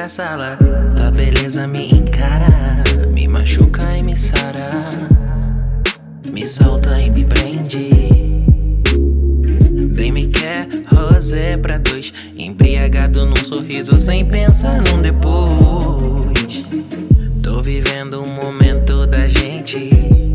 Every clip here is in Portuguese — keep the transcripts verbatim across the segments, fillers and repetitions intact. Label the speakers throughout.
Speaker 1: pra sala. Tua beleza me encara, me machuca e me sara, me solta e me prende. Bem me quer, rosé pra dois, embriagado num sorriso sem pensar num depois. Tô vivendo um momento da gente,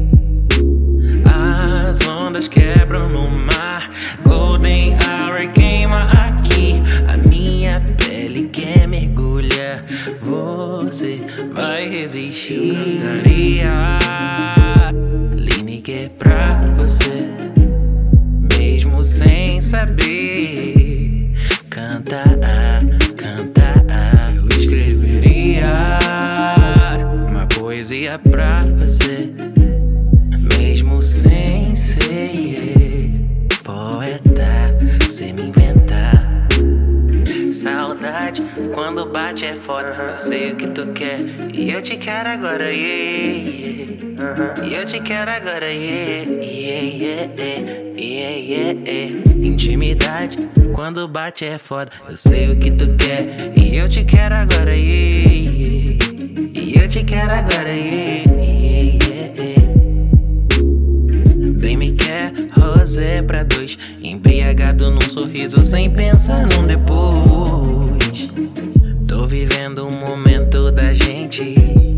Speaker 1: as ondas quebram no mar, golden hour queima aqui, a minha pele quer mergulha, você vai resistir. Eu cantaria Lineker pra você, mesmo sem saber. Canta, canta, eu escreveria uma poesia pra você, mesmo sem ser poeta, sem me inventar. Saudade, quando bate é foda. Eu sei o que tu quer e eu te quero agora, yeah, yeah. E eu te quero agora, yeah, yeah, yeah, yeah, yeah, yeah. Intimidade, quando bate é foda. Eu sei o que tu quer e eu te quero agora, yeah, yeah. E eu te quero agora, yeah, yeah, yeah, yeah. Bem me quer, rosé pra dois, embriagado num sorriso sem pensar num depois. Tô vivendo um momento da gente,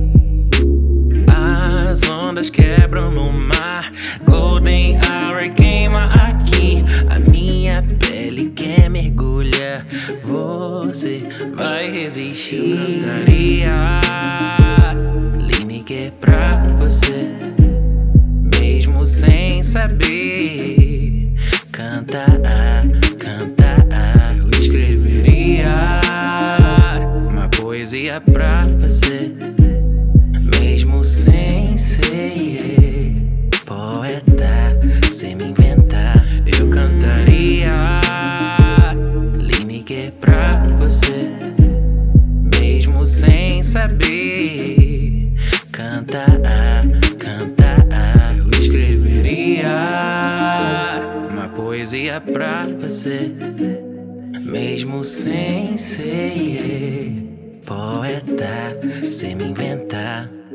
Speaker 1: as ondas quebram no mar, golden hour queima aqui, a minha pele quer mergulha, você vai resistir. Eu cantaria Lineker pra você, mesmo sem saber. Canta, canta, eu escreveria uma poesia pra você, mesmo sem ser poeta, sem me inventar. Eu cantaria Lineker pra você, mesmo sem saber. Canta, canta, eu escreveria uma poesia pra você, mesmo sem ser poeta, sem me inventar.